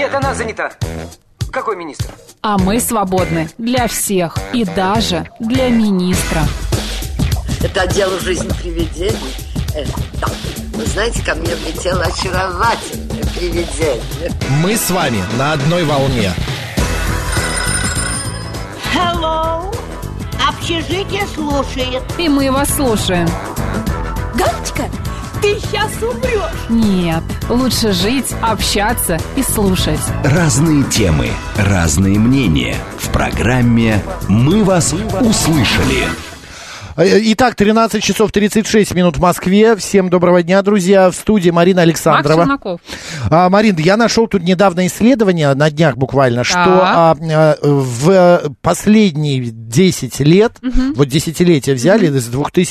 Нет, она занята. Какой министр? А мы свободны для всех и даже для министра. Это отдел «Жизнь привидений». Да. Вы знаете, ко мне влетело очаровательное привидение. Мы с вами на одной волне. Hello. Общежитие слушает. И мы вас слушаем. Галочка, ты сейчас умрешь. Нет, лучше жить, общаться и слушать. Разные темы, разные мнения. В программе «Мы вас услышали». Итак, 13 часов 36 минут в Москве. Всем доброго дня, друзья. В студии Марина Александрова. Макс Челноков. Марин, я нашел тут недавно исследование, на днях буквально, что в последние 10 лет, вот десятилетия взяли, с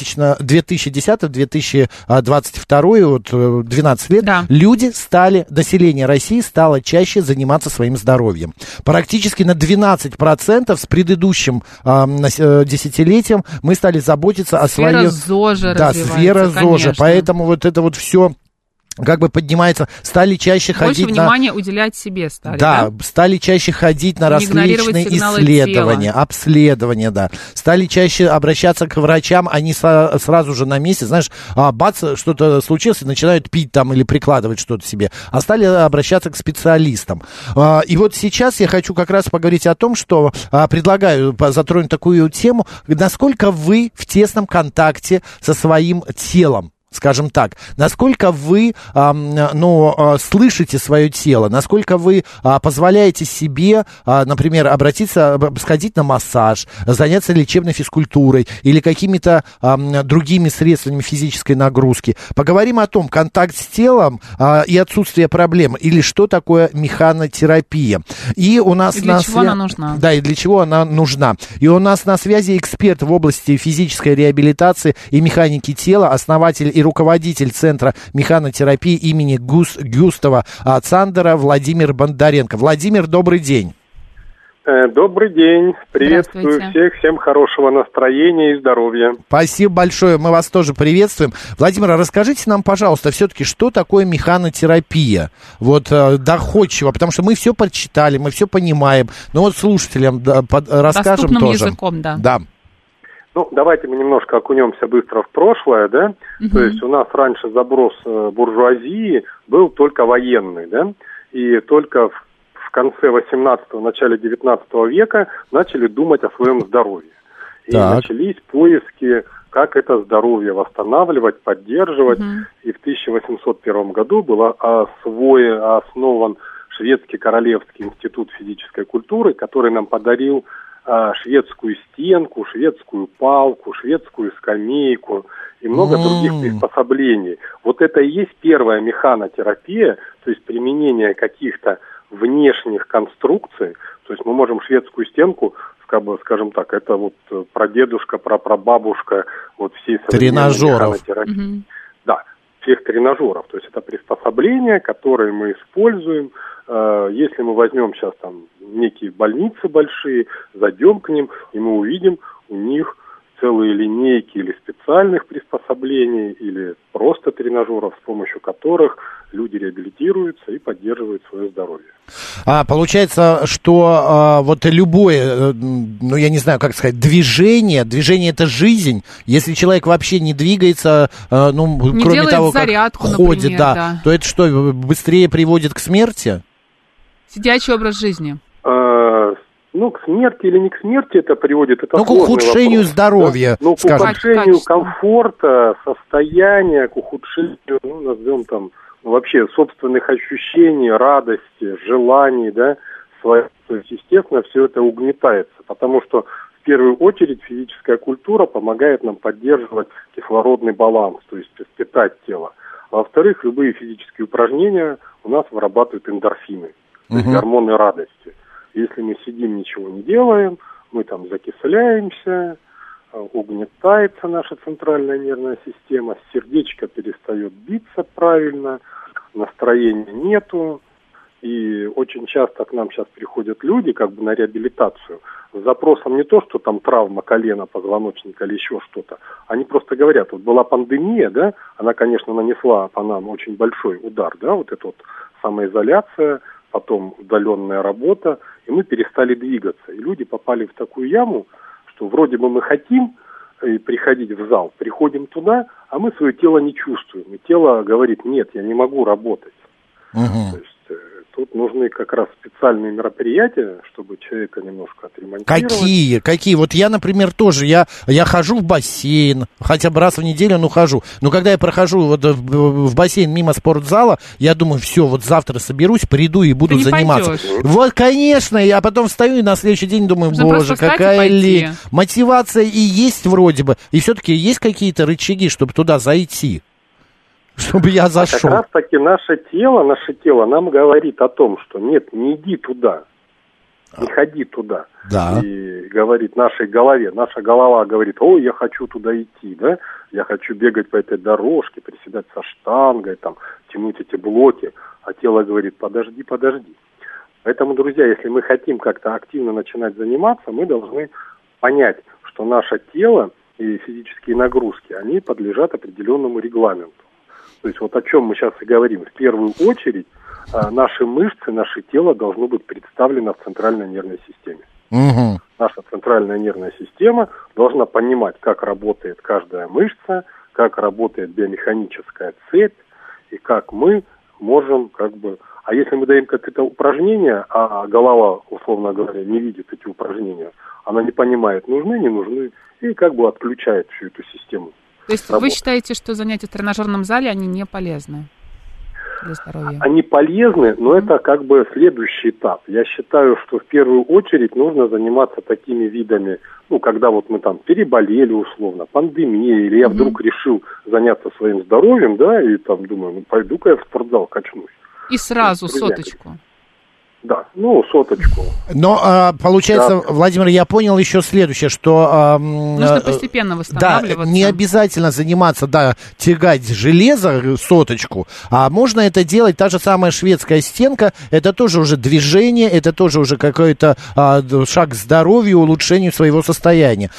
2010-2022, вот 12 лет, люди стали, население России стало чаще заниматься своим здоровьем. Практически на 12% с предыдущим десятилетием мы стали заботиться о своей... Сфера ЗОЖа развивается, сфера ЗОЖа. конечно. Поэтому вот это вот все как бы поднимается. Стали чаще ходить больше внимания уделять себе стали, да? Стали чаще ходить на различные исследования, обследования, да. Стали чаще обращаться к врачам, они сразу же на месте, знаешь, бац, что-то случилось, и начинают пить там или прикладывать что-то себе. А стали обращаться к специалистам. И вот сейчас я хочу как раз поговорить о том, что предлагаю затронуть такую тему, насколько вы в тесном контакте со своим телом. Скажем так, насколько вы, слышите свое тело, насколько вы позволяете себе, например, сходить на массаж, заняться лечебной физкультурой или какими-то другими средствами физической нагрузки. Поговорим о том, контакт с телом и отсутствие проблем, или что такое механотерапия. И у нас и для чего она нужна. Да, и для чего она нужна. И у нас на связи эксперт в области физической реабилитации и механики тела, основатель и руководитель Центра механотерапии имени Густава Цандера Владимир Бондаренко. Владимир, добрый день. Добрый день. Приветствую всех. Всем хорошего настроения и здоровья. Спасибо большое. Мы вас тоже приветствуем. Владимир, расскажите нам, пожалуйста, все-таки, что такое механотерапия? Вот доходчиво, потому что мы все прочитали, мы все понимаем. Но вот слушателям расскажем доступным тоже. Языком, да. Да. Ну, давайте мы немножко окунемся быстро в прошлое, да? То есть у нас раньше заброс буржуазии был только военный, да? И только в конце 18-го, начале 19 века начали думать о своем здоровье. И начались поиски, как это здоровье восстанавливать, поддерживать. И в 1801 году был основан Шведский Королевский институт физической культуры, который нам подарил шведскую стенку, шведскую палку, шведскую скамейку и много других приспособлений. Вот это и есть первая механотерапия, то есть применение каких-то внешних конструкций. То есть мы можем шведскую стенку, скажем так, это вот прадедушка, прапрабабушка вот всей современной механотерапии. Да, всех тренажеров. То есть это приспособления, которые мы используем. Если мы возьмем сейчас там некие больницы большие, зайдем к ним, и мы увидим у них целые линейки или специальных приспособлений, или просто тренажеров, с помощью которых люди реабилитируются и поддерживают свое здоровье. Получается, что вот любое, я не знаю, как сказать, движение это жизнь. Если человек вообще не двигается, не кроме того, зарядку, как ходит, например, да, то это что, быстрее приводит к смерти? Сидячий образ жизни. К смерти или не к смерти это приводит, это к ухудшению здоровья, да? К ухудшению комфорта, состояния, к ухудшению, назовем там, вообще собственных ощущений, радости, желаний, да, своих. То есть, естественно, все это угнетается, потому что в первую очередь физическая культура помогает нам поддерживать кислородный баланс, то есть питать тело. А во-вторых, любые физические упражнения у нас вырабатывают эндорфины, то есть гормоны радости. Если мы сидим, ничего не делаем, мы там закисляемся, угнетается наша центральная нервная система, сердечко перестает биться правильно, настроения нету. И очень часто к нам сейчас приходят люди на реабилитацию с запросом не то, что там травма колена, позвоночника или еще что-то. Они просто говорят, вот была пандемия, да, она, конечно, нанесла по нам очень большой удар, да, вот эта вот самоизоляция, потом удаленная работа, и мы перестали двигаться. И люди попали в такую яму, что вроде бы мы хотим приходить в зал, приходим туда, а мы свое тело не чувствуем. И тело говорит: нет, я не могу работать. То есть тут нужны как раз специальные мероприятия, чтобы человека немножко отремонтировать. Какие? Вот я, например, тоже, я хожу в бассейн, хотя бы раз в неделю, но хожу. Но когда я прохожу вот в бассейн мимо спортзала, я думаю, все, вот завтра соберусь, приду и буду заниматься. Пойдешь. Вот, конечно, я потом встаю и на следующий день думаю, боже, какая лень. Мотивация и есть вроде бы. И все-таки есть какие-то рычаги, чтобы туда зайти? Чтобы я зашел. Как раз таки наше тело нам говорит о том, что нет, не иди туда, не ходи туда. Да. И говорит нашей голове, наша голова говорит: ой, я хочу туда идти, да, я хочу бегать по этой дорожке, приседать со штангой, там, тянуть эти блоки, а тело говорит: подожди. Поэтому, друзья, если мы хотим как-то активно начинать заниматься, мы должны понять, что наше тело и физические нагрузки, они подлежат определенному регламенту. То есть вот о чем мы сейчас и говорим. В первую очередь наши мышцы, наше тело должно быть представлено в центральной нервной системе. Угу. Наша центральная нервная система должна понимать, как работает каждая мышца, как работает биомеханическая цепь, и как мы можем как бы... А если мы даем какое-то упражнение, а голова, условно говоря, не видит эти упражнения, она не понимает, нужны, не нужны, и как бы отключает всю эту систему. То есть вы считаете, что занятия в тренажерном зале, они не полезны для здоровья? Они полезны, но это как бы следующий этап. Я считаю, что в первую очередь нужно заниматься такими видами, когда вот мы там переболели условно, пандемия, или я вдруг решил заняться своим здоровьем, да, и там думаю, пойду-ка я в спортзал качнусь. И сразу соточку. Да, соточку. Но, получается, да. Владимир, я понял еще следующее, что... нужно постепенно восстанавливаться. Да, не обязательно заниматься, тягать железо, соточку, а можно это делать, та же самая шведская стенка, это тоже уже движение, это тоже уже какой-то шаг к здоровью, улучшению своего состояния.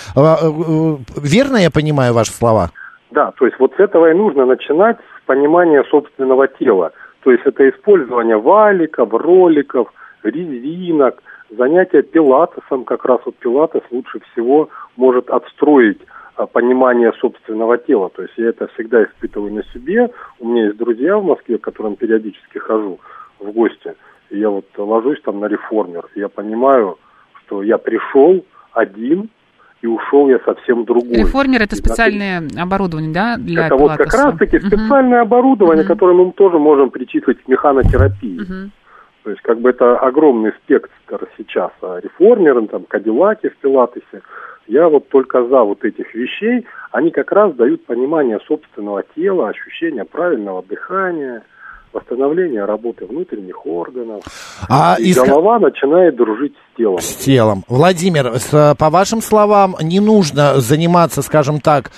Верно я понимаю ваши слова? Да, то есть вот с этого и нужно начинать, с понимания собственного тела. То есть это использование валиков, роликов, резинок, занятия пилатесом. Как раз вот пилатес лучше всего может отстроить понимание собственного тела. То есть я это всегда испытываю на себе. У меня есть друзья в Москве, к которым периодически хожу в гости. И я вот ложусь там на реформер. И я понимаю, что я пришел один, и ушел я совсем другой. Реформер — это специальное оборудование, да, для это пилатеса? Вот как раз-таки специальное оборудование, которое мы тоже можем причислить к механотерапии. То есть как бы это огромный спектр сейчас. Реформеры, там, кадиллаки в пилатесе. Я вот только за вот этих вещей. Они как раз дают понимание собственного тела, ощущение правильного дыхания, восстановление работы внутренних органов. И голова начинает дружить с телом. С телом. Владимир, по вашим словам, не нужно заниматься, скажем так,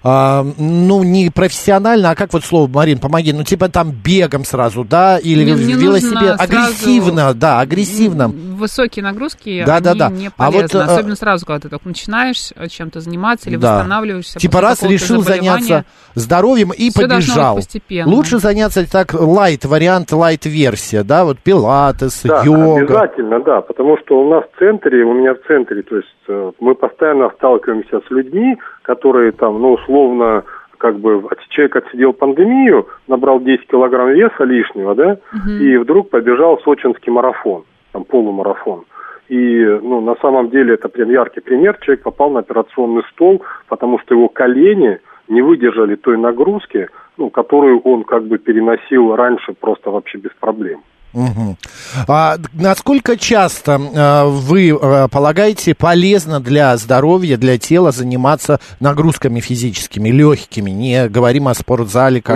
не профессионально, а как вот слово, Марин, помоги, типа там бегом сразу, да, или велосипед, агрессивно, агрессивно. Высокие нагрузки, не полезны, особенно сразу, когда ты только начинаешь чем-то заниматься или восстанавливаешься. Типа раз решил заняться здоровьем и побежал. Лучше заняться так лайт-вариант, лайт-версия, да, вот пилатес, йога. Обязательно, да, потому что у меня в центре, то есть мы постоянно сталкиваемся с людьми, которые там, условно, как бы человек отсидел пандемию, набрал 10 килограмм веса лишнего, да, и вдруг побежал сочинский марафон, там полумарафон. И, на самом деле это прям яркий пример. Человек попал на операционный стол, потому что его колени не выдержали той нагрузки, которую он как бы переносил раньше просто вообще без проблем. Угу. Насколько часто вы полагаете полезно для здоровья, для тела заниматься нагрузками физическими, легкими? Не говорим о спортзале, как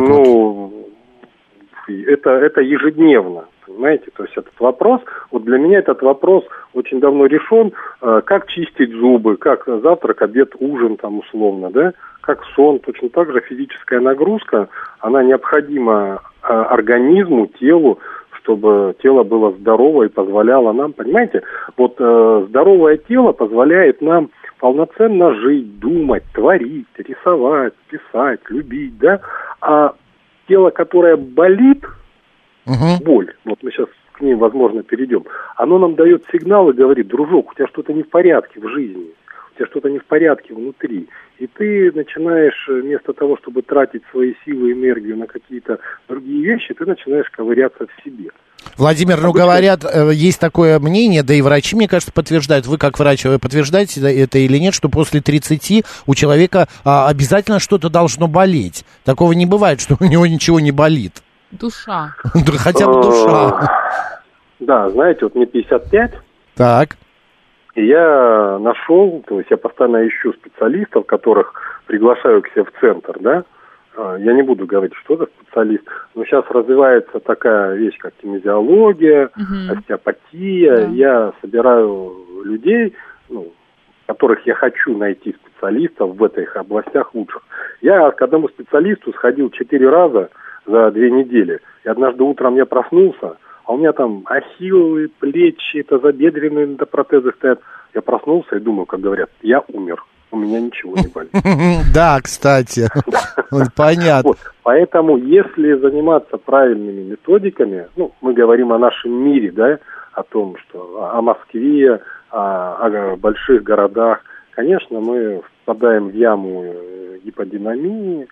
это ежедневно, понимаете? То есть этот вопрос, вот для меня этот вопрос очень давно решен, как чистить зубы, как завтрак, обед, ужин там условно, да, как сон. Точно так же физическая нагрузка, она необходима организму, телу, чтобы тело было здорово и позволяло нам, понимаете, вот здоровое тело позволяет нам полноценно жить, думать, творить, рисовать, писать, любить, да, а тело, которое болит, боль, вот мы сейчас к ней, возможно, перейдем, оно нам дает сигнал и говорит: дружок, у тебя что-то не в порядке в жизни, у тебя что-то не в порядке внутри. И ты начинаешь, вместо того, чтобы тратить свои силы и энергию на какие-то другие вещи, ты начинаешь ковыряться в себе. Владимир, говорят, есть такое мнение, да и врачи, мне кажется, подтверждают, вы как врач, вы подтверждаете это или нет, что после 30 у человека обязательно что-то должно болеть. Такого не бывает, что у него ничего не болит. Душа. Хотя бы душа. Да, знаете, вот мне 55. Так. И я нашел, то есть я постоянно ищу специалистов, которых приглашаю к себе в центр, да. Я не буду говорить, что это специалист, но сейчас развивается такая вещь, как кинезиология, остеопатия. Да. Я собираю людей, которых я хочу найти специалистов в этих областях лучших. Я к одному специалисту сходил 4 раза за 2 недели. И однажды утром я проснулся, а у меня там ахиллы, плечи, тазобедренные протезы стоят. Я проснулся и думаю, как говорят, я умер. У меня ничего не болит. Да, кстати. Понятно. Поэтому, если заниматься правильными методиками, мы говорим о нашем мире, да, о том, что о Москве, о больших городах, конечно, мы впадаем в яму гиподинамии,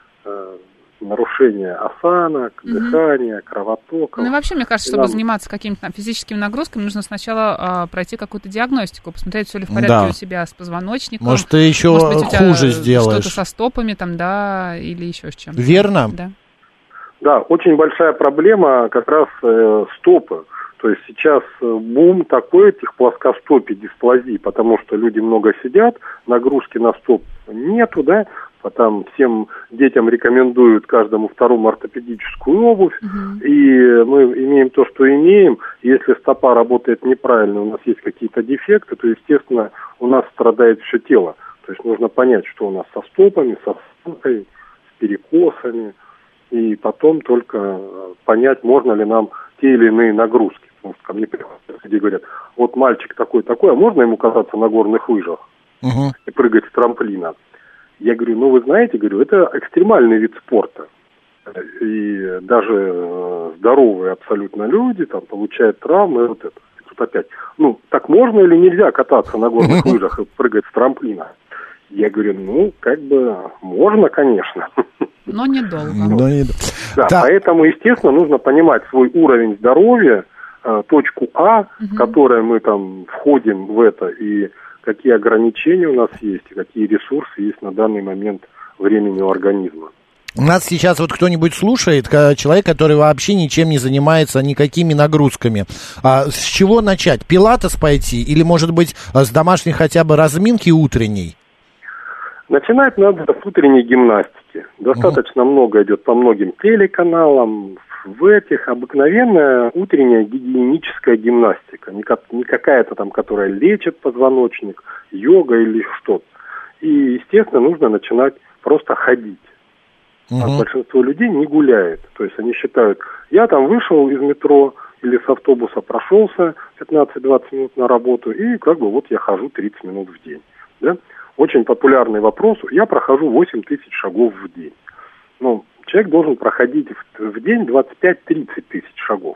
нарушение осанок, дыхания, кровотока. Ну и вообще, мне кажется, чтобы заниматься какими-то физическими нагрузками, нужно сначала пройти какую-то диагностику, посмотреть, все ли в порядке у себя с позвоночником. Может, ты еще хуже сделаешь. Что-то со стопами там, да, или еще с чем-то. Верно? Да. Да, очень большая проблема как раз стопы. То есть сейчас бум такой этих плоскостопий, дисплазий, потому что люди много сидят, нагрузки на стоп нету, да, потом всем детям рекомендуют каждому второму ортопедическую обувь, и мы имеем то, что имеем. Если стопа работает неправильно, у нас есть какие-то дефекты, то, естественно, у нас страдает все тело. То есть нужно понять, что у нас со стопами, со осанкой, с перекосами, и потом только понять, можно ли нам те или иные нагрузки. Потому что ко мне приходят люди и говорят: вот мальчик такой-такой, а можно ему кататься на горных лыжах и прыгать с трамплина? Я говорю, вы знаете, это экстремальный вид спорта. И даже здоровые абсолютно люди там получают травмы. Вот это. И тут опять, так можно или нельзя кататься на горных лыжах и прыгать с трамплина? Я говорю, можно, конечно. Но недолго. Да, поэтому, естественно, нужно понимать свой уровень здоровья, точку А, в которой мы там входим в это, и какие ограничения у нас есть, и какие ресурсы есть на данный момент времени у организма. У нас сейчас кто-нибудь слушает, человек, который вообще ничем не занимается, никакими нагрузками. С чего начать? Пилатес пойти или, может быть, с домашней хотя бы разминки утренней? Начинать надо с утренней гимнастики. Достаточно много идет по многим телеканалам. В этих обыкновенная утренняя гигиеническая гимнастика. Не какая-то там, которая лечит позвоночник, йога или что-то. И, естественно, нужно начинать просто ходить. А большинство людей не гуляет. То есть они считают, я там вышел из метро или с автобуса, прошелся 15-20 минут на работу, и я хожу 30 минут в день. Да? Очень популярный вопрос. Я прохожу 8 тысяч шагов в день. Человек должен проходить в день 25-30 тысяч шагов.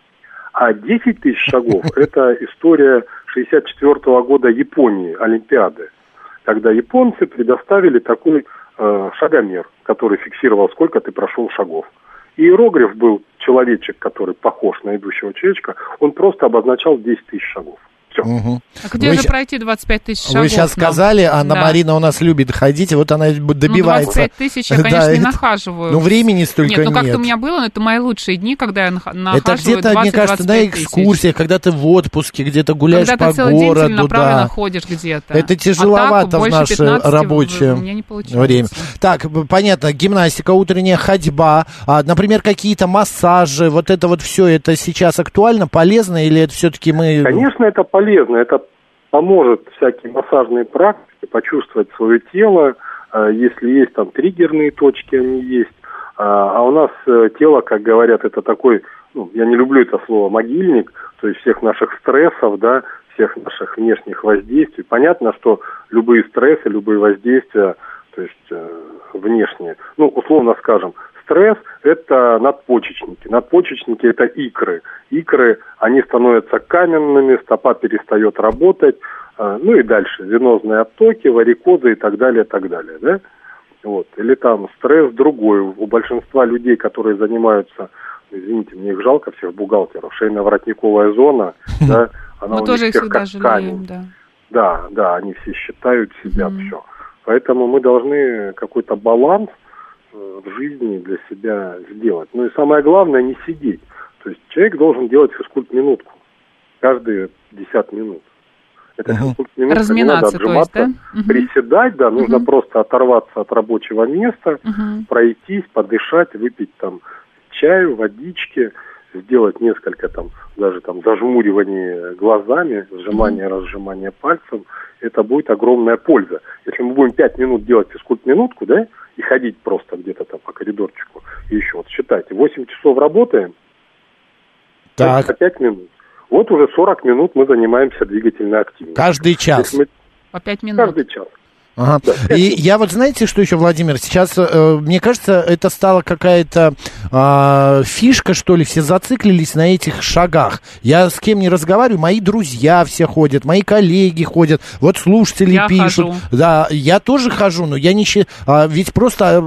А 10 тысяч шагов – это история 1964 года Японии, Олимпиады, когда японцы предоставили такой шагомер, который фиксировал, сколько ты прошел шагов. Иероглиф был человечек, который похож на идущего человечка, он просто обозначал 10 тысяч шагов. Все. А где же пройти 25 тысяч шагов? Вы сейчас сказали, Анна-Марина у нас любит ходить, и вот она добивается. 25 тысяч я, конечно, не нахаживаю. Времени столько нет. Как-то у меня было, но это мои лучшие дни, когда я нахаживаю 20-25 тысяч. Это где-то, мне кажется, на экскурсиях, когда ты в отпуске, где-то гуляешь по городу. Когда ты целый день целенаправленно ходишь где-то. Это тяжеловато в наше рабочее время. Так, понятно, гимнастика, утренняя ходьба, например, какие-то массажи, вот это все, это сейчас актуально, полезно, или это все-таки мы... Конечно, это полезно. Это поможет всякие массажные практики почувствовать свое тело, если есть там триггерные точки, они есть. А у нас тело, как говорят, это такой, я не люблю это слово, могильник, то есть всех наших стрессов, да, всех наших внешних воздействий. Понятно, что любые стрессы, любые воздействия, то есть внешние, условно скажем, стресс – это надпочечники. Надпочечники – это икры. Икры, они становятся каменными, стопа перестает работать, ну и дальше венозные оттоки, варикозы и так далее, да? Вот. Или там стресс другой. У большинства людей, которые занимаются, извините, мне их жалко, всех бухгалтеров, шейно-воротниковая зона, да, она мы у тоже них их всех всегда как жалеем, камень. Да, они все считают себя все. Поэтому мы должны какой-то баланс в жизни для себя сделать. Ну и самое главное, не сидеть. То есть человек должен делать физкульт-минутку каждые 50 минут. Это физкульт-минутка, не надо отжиматься, приседать, да, нужно просто оторваться от рабочего места, пройтись, подышать, выпить там чаю, водички, сделать несколько там, даже там зажмуриваний глазами, разжимания пальцем. Это будет огромная польза. Если мы будем 5 минут делать физкульт-минутку, да, и ходить просто где-то там по коридорчику, и еще, вот считайте, 8 часов работаем, так. По 5 минут. Вот уже 40 минут мы занимаемся двигательной активностью. Каждый час. По 5 минут. Каждый час. Ага. Да. И я вот, знаете, что еще, Владимир, сейчас, мне кажется, это стала какая-то фишка, что ли, все зациклились на этих шагах. Я с кем не разговариваю, мои друзья все ходят, мои коллеги ходят, вот слушатели пишут. Хожу. Да, я тоже хожу, но я не ведь просто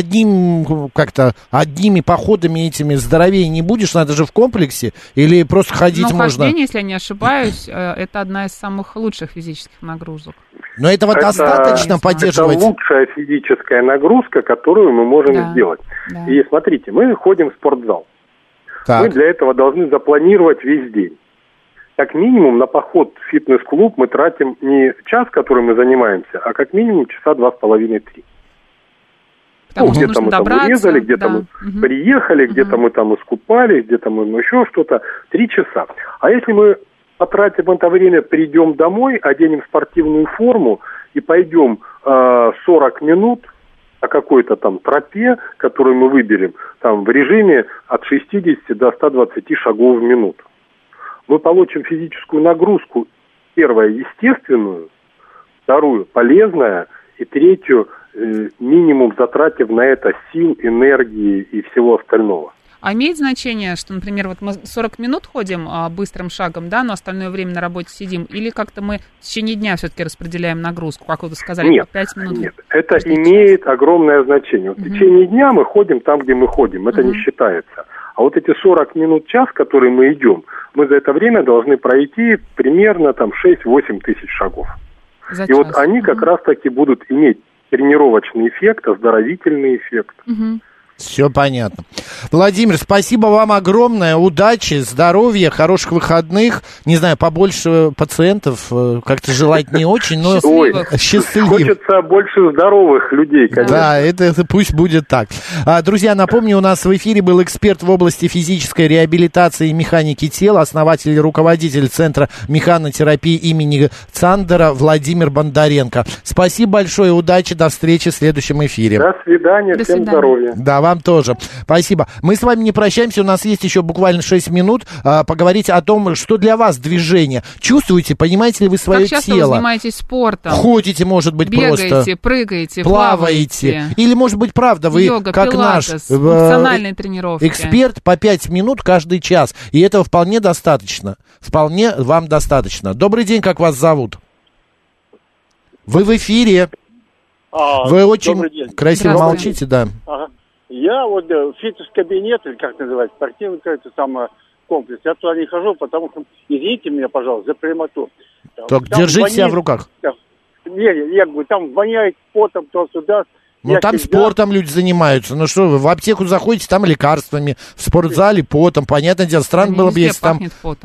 одними походами этими здоровее не будешь, надо же в комплексе, или просто ходить можно. Хождение, если я не ошибаюсь, это одна из самых лучших физических нагрузок. Но этого достаточно поддерживать. Это лучшая физическая нагрузка, которую мы можем сделать. Да. И смотрите, мы ходим в спортзал. Так. Мы для этого должны запланировать весь день. Как минимум на поход в фитнес-клуб мы тратим не час, который мы занимаемся, а как минимум часа 2,5-3. Где-то мы там урезали, где-то мы приехали, где-то мы там искупались, где-то мы еще что-то. 3 часа. А если мы потратим это время, придем домой, оденем спортивную форму и пойдем 40 минут по какой-то там тропе, которую мы выберем, там в режиме от 60 до 120 шагов в минуту. Мы получим физическую нагрузку, первое, естественную, вторую, полезная, и третью, минимум затратив на это сил, энергии и всего остального. А имеет значение, что, например, вот мы 40 минут ходим быстрым шагом, да, но остальное время на работе сидим, или как-то мы в течение дня все-таки распределяем нагрузку, как вы сказали, нет, 5 минут? Нет, это имеет огромное значение. Вот в течение дня мы ходим там, где мы ходим, это не считается. А вот эти 40 минут, час, которые мы идем, мы за это время должны пройти примерно там 6-8 тысяч шагов. За час. Вот они как раз-таки будут иметь тренировочный эффект, оздоровительный эффект. Все понятно. Владимир, спасибо вам огромное. Удачи, здоровья, хороших выходных. Не знаю, побольше пациентов как-то желать не очень, но счастливых. Хочется больше здоровых людей, конечно. Да, это пусть будет так. Друзья, напомню, у нас в эфире был эксперт в области физической реабилитации и механики тела, основатель и руководитель Центра механотерапии имени Цандера Владимир Бондаренко. Спасибо большое, удачи, до встречи в следующем эфире. До свидания, всем здоровья. Да, вам тоже. Спасибо. Мы с вами не прощаемся, у нас есть еще буквально 6 минут поговорить о том, что для вас движение. Чувствуете, понимаете ли вы свое тело? Как часто вы занимаетесь спортом? Ходите, может быть, бегаете, просто. Прыгаете, плаваете. Или, может быть, правда, вы, йога, как пилатес, наш функциональные тренировки. Эксперт, по 5 минут каждый час. И этого вполне достаточно. Вполне вам достаточно. Добрый день, как вас зовут? Вы в эфире. Вы очень красиво молчите, да. Ага. Я вот фитнес-кабинет, или как называется, спортивный какой-то там комплекс, я туда не хожу, потому что, извините меня, пожалуйста, за прямоту. Так, держите себя в руках. Я говорю, там воняет потом, то сюда. Ну, там спортом люди занимаются. Ну, что вы, в аптеку заходите, там лекарствами, в спортзале потом. Понятное дело, странно было бы, если там...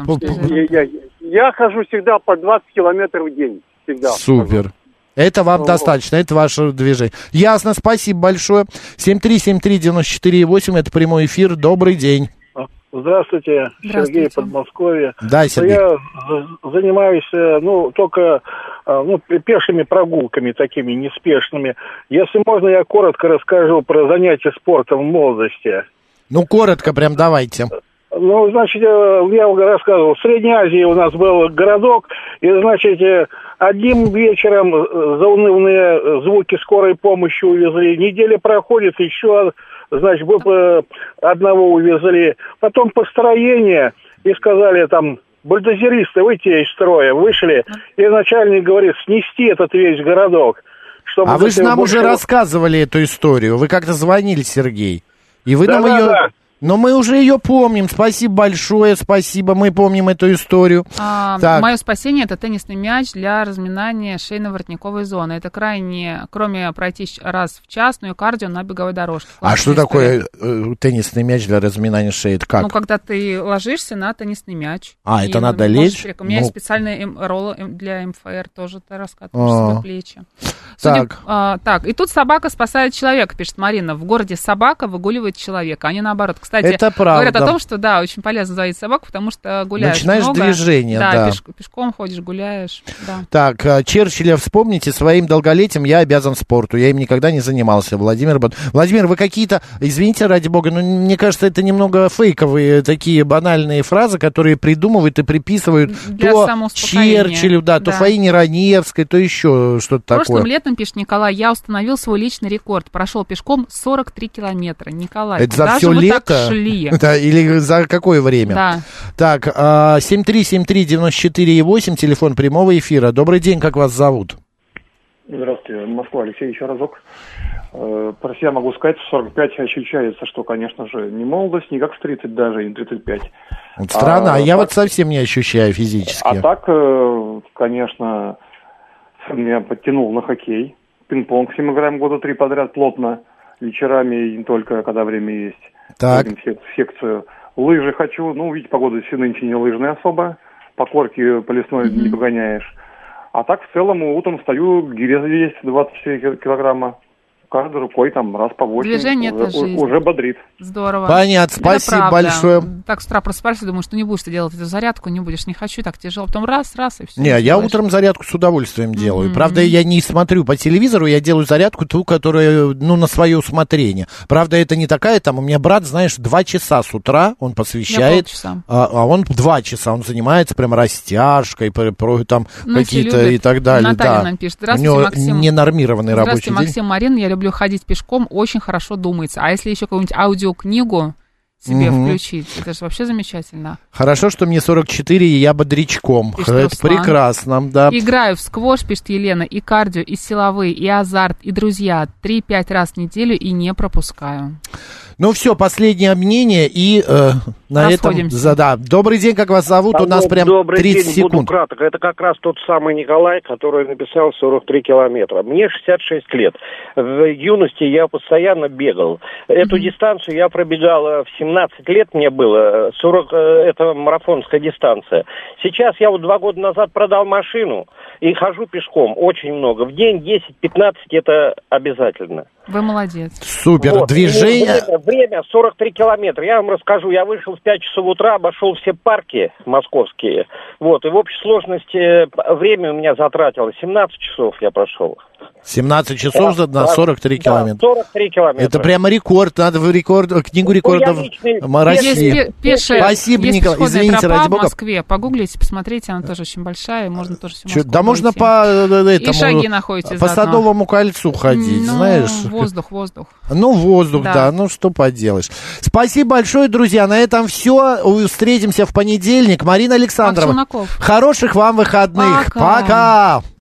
Я хожу всегда по 20 километров в день. Всегда. Супер. Это вам достаточно, это ваше движение. Ясно, спасибо большое. 7373948, это прямой эфир. Добрый день. Здравствуйте, Сергей, Подмосковье. Да, Сергей. Я занимаюсь, только пешими прогулками, такими неспешными. Если можно, я коротко расскажу про занятия спортом в молодости. Ну, коротко прям давайте. Ну, значит, я рассказывал, в Средней Азии у нас был городок, и, значит, одним вечером заунывные звуки скорой помощи увезли. Неделя проходит, еще значит, одного увезли. Потом построение, и сказали там, бульдозеристы, выйти из строя, вышли, и начальник говорит, снести этот весь городок. Чтобы а вы же нам уже рассказывали эту историю, вы как-то звонили, Сергей, и вы нам ее... Да. Но мы уже ее помним. Спасибо большое, спасибо. Мы помним эту историю. Мое спасение — это теннисный мяч для разминания шейно-воротниковой зоны. Это крайне, кроме пройти раз в час, но и кардио на беговой дорожке. А что такое теннисный мяч для разминания шеи? Это как? Ну, когда ты ложишься на теннисный мяч. Это надо лечь? У меня есть специальные роллы для МФР, тоже ты раскатываешь себе плечи. Так, и тут собака спасает человека, пишет Марина. В городе собака выгуливает человека, а не наоборот. Кстати, это правда. Говорят о том, что, да, очень полезно заводить собаку, потому что гуляешь начинаешь много. Движение, да. Пешком ходишь, гуляешь, да. Так, Черчилля вспомните, своим долголетием я обязан спорту, я им никогда не занимался. Владимир, вы какие-то, извините, ради бога, но мне кажется, это немного фейковые такие банальные фразы, которые придумывают и приписывают для то Черчиллю, то Фаине Раневской, то еще что-то такое. Прошлым летом, пишет Николай, я установил свой личный рекорд, прошел пешком 43 километра. Николай, это за все лето? Шли. Да, или за какое время? Да. Так, 7373948, телефон прямого эфира. Добрый день, как вас зовут? Здравствуйте, Москва, Алексей, еще разок. Про себя могу сказать, в 45 ощущается, что, конечно же, не молодость, не как в 30 даже, и 35. Странно, я вот совсем не ощущаю физически. А так, конечно, меня подтянул на хоккей. Пинг-понг с ним играем года 3 подряд плотно, вечерами и не только, когда время есть. Так. В секцию. Лыжи хочу, видите, погода нынче не лыжная особо, по корке по лесной не погоняешь. А так, в целом, утром встаю, гиря весит 24 килограмма. Каждой рукой там раз по 8. Движение это жизнь. Уже бодрит. Здорово. Понятно, спасибо большое. Так с утра просыпаешься, думаешь, не будешь ты делать эту зарядку, не будешь, не хочу, так тяжело. Потом раз, и все. Не, я утром зарядку с удовольствием делаю. Правда, я не смотрю по телевизору, я делаю зарядку ту, которая, на свое усмотрение. Правда, это не такая, там, у меня брат, знаешь, 2 часа с утра он посвящает. А он 2 часа, он занимается прям растяжкой, там какие-то и так далее. Наталья нам пишет. Здравствуйте, у него Максим. ненормированный рабочий день. Здравствуйте, Максим, Марина, я люблю ходить пешком, очень хорошо думается. А если еще какую-нибудь аудиокнигу себе включить, это же вообще замечательно. Хорошо, что мне 44, и я бодрячком. Пишет это Руслан. Прекрасно, да. Играю в сквош, пишет Елена, и кардио, и силовые, и азарт, и друзья. 3-5 раз в неделю и не пропускаю. Ну все, последнее мнение, и на этом... Да. Добрый день, как вас зовут? У нас прям 30 секунд. Буду кратко. Это как раз тот самый Николай, который написал 43 километра. Мне 66 лет. В юности я постоянно бегал. Эту дистанцию я пробегал в 17 лет, мне было. 40, это марафонская дистанция. Сейчас я 2 года назад продал машину и хожу пешком очень много. В день 10-15 это обязательно. Вы молодец. Супер. Движение... Время 43 километра. Я вам расскажу. Я вышел в 5 часов утра, обошел все парки московские. И в общей сложности время у меня затратило 17 часов я прошел. 17 часов на 43 километра. 43 километра. Это прямо рекорд. Надо в книгу рекордов России. Спасибо, Николай. Извините, ради бога. В Москве. Погуглите, посмотрите. Она тоже очень большая. Можно тоже всю Москву Да можно и шаги находите по Садовому кольцу ходить, знаешь. Воздух. Воздух, да. Что поделаешь. Спасибо большое, друзья. На этом все. Встретимся в понедельник. Марина Александрова. Хороших вам выходных. Пока.